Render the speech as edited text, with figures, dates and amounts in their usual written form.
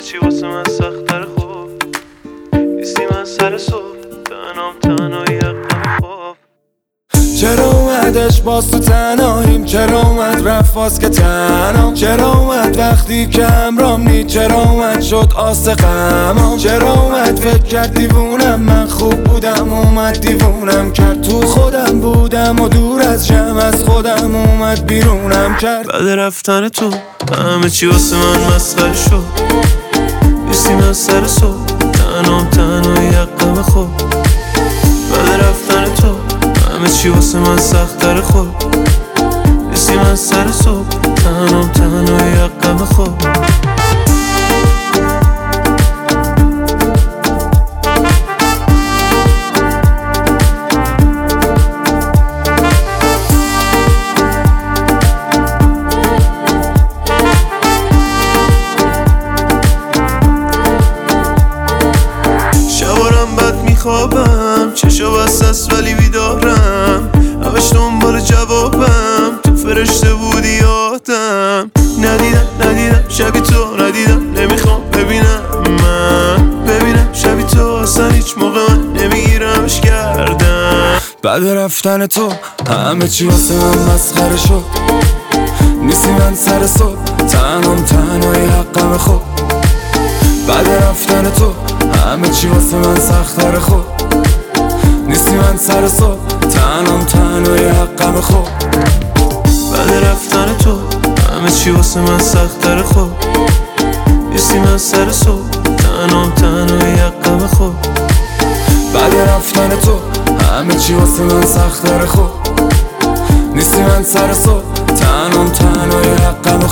چی واسه من سخت‌تر خوب نیستی من سر صبح تنهایی حقم خوب. چرا اومدش باز تو تنهاییم، چرا اومد رفت باز که تنهام، چرا اومد وقتی که همرام نی، چرا اومد شد آس غمام، چرا اومد فکر کرد دیوونم من خوب بودم، اومد دیوونم کرد تو خودم بودم و دور از جمع از خودم اومد بیرونم کرد. بعد رفتن تو همه چی واسه من مسخره شد، نیستی من سر صبح تنهایی حقم خوب. بعد رفتن تو همه چی واسه من سخت‌تر خوب نیستی من سر صبح تنهایی حقم خوب. شبارم بد میخوابم، چشا بستست ولی بیدارم، همش دنبال جوابم، تو فرشته بودی یادم. ندیدم شبی تو، ندیدم نمیخوام ببینم، من ببینم شبی تو، اصلا هیچ موقع من نمیگیرمش کردم. بعد رفتن تو همه چی واسه من مسخره شد، نیستی من سر صبح تنهایی حقم خوب. بعد رفتن تو همه چی واسه من سخت‌تر خوب نیستی من سر صبح تنهایی حقم خوب. بعد رفتن تو همه چی واسه من سخت‌تر خوب نیستی من سر صبح تنهایی حقم خوب. بعد رفتن تو همه چی واسه من سخت‌تر خوب نیستی من سر صبح تنهایی حقم